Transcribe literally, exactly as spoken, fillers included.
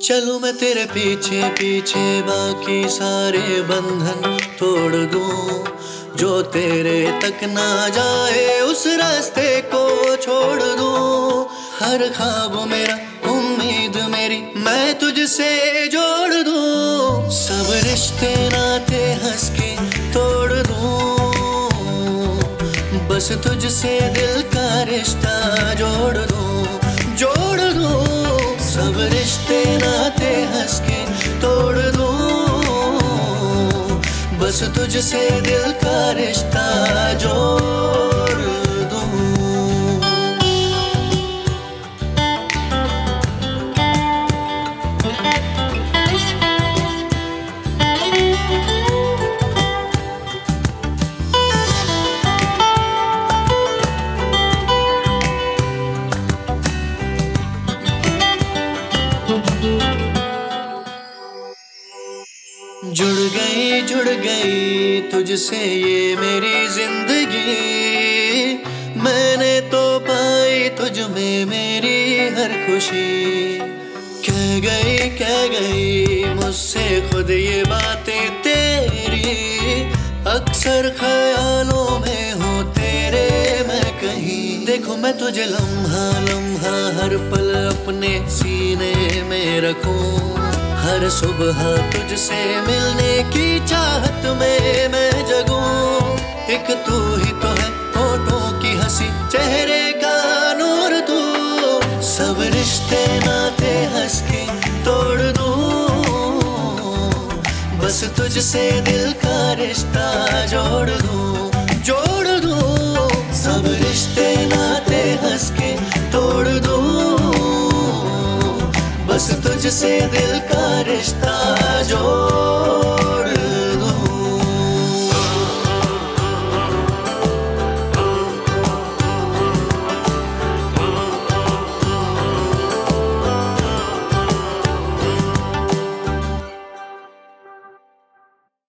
चलूं मैं तेरे पीछे पीछे, बाकी सारे बंधन तोड़ दूं। जो तेरे तक ना जाए उस रास्ते को छोड़ दूं। हर ख्वाब मेरा, उम्मीद मेरी, मैं तुझसे जोड़ दूं। सब रिश्ते नाते हंस के तोड़ दूं। बस तुझसे दिल का रिश्ता जोड़ दूं, जोड़ दूं। सब रिश्ते नाते हंस के तोड़ दूं। बस तुझसे दिल का रिश्ता जोड़ दूं। जुड़ गई जुड़ गई तुझसे ये मेरी जिंदगी। मैंने तो पाई तुझ में मेरी हर खुशी। कह गई कह गई मुझसे खुद ये बातें तेरी। अक्सर ख्यालों में हूँ तेरे मैं कहीं। देखो मैं तुझे लम्हा लम्हा हर पल अपने सीने में रखूं। हर सुबह तुझसे मिलने की चाहत में मैं जगूं। एक तू ही तो है, होठों की हंसी, चेहरे का नूर तू। सब रिश्ते नाते हंस के तोड़ दूं। बस तुझसे दिल का रिश्ता जोड़ दूं, जोड़ दूं। सब रिश्ते नाते हंस के तोड़ दूं। बस तुझसे दिल का रिश्ता जोड़